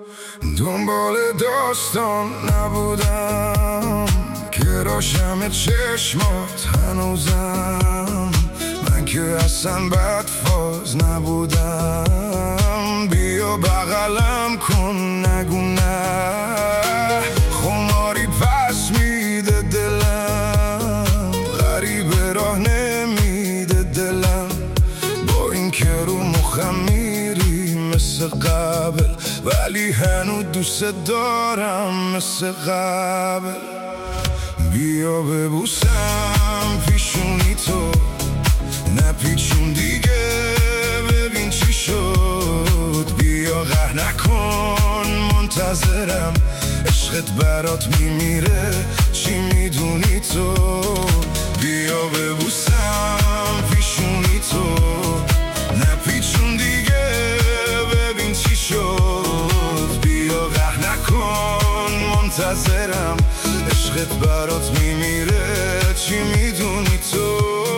دنبال داستان نبودم که راشم چشمات هنوزم، من که اصلا بدفاز نبودم. بیا بغلم کن نگو نه، خماری پس میده دلم، غریب راه نمیده دلم. با این که رو مخم میری مثل قبل، ولی هنوز دوست دارم مثل قبل. بیا ببوسم پیشونی تو، نپیچون دیگه ببین چی شد. بیا قهر نکن منتظرم، عشقت برات میمیره چی میدونی تو. بیا ببوسم پیشونی تو، نپیچون دیگه ببین چی شد. بیا قهر نکن منتظرم، عشقت برات میمیره چی میدونی تو.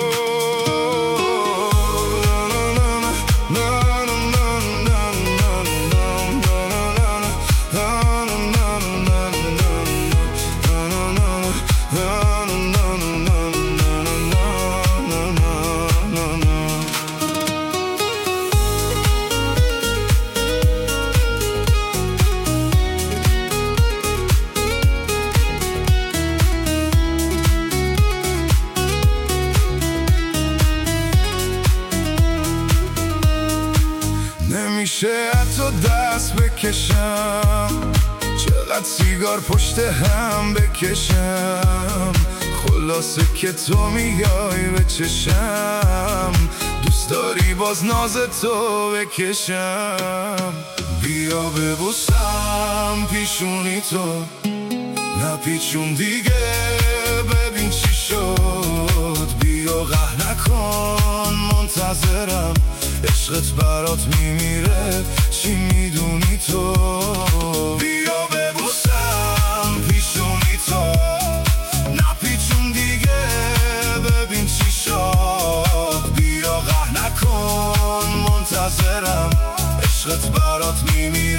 نمیشه حتی دست بکشم، چقدر سیگار پشت هم بکشم. خلاصه که تو میای به چشم، دوست داری باز ناز تو بکشم. بیا ببوسم پیشونی تو، نپیچون دیگه ببین چی شد. بیا قهر نکن منتظرم، عشقت برات میمیره چی میدونی تو. بیا ببوسم پیشونی تو، نپیچون دیگه ببین چی شد. بیا قهر نکن منتظرم، عشقت برات میمیره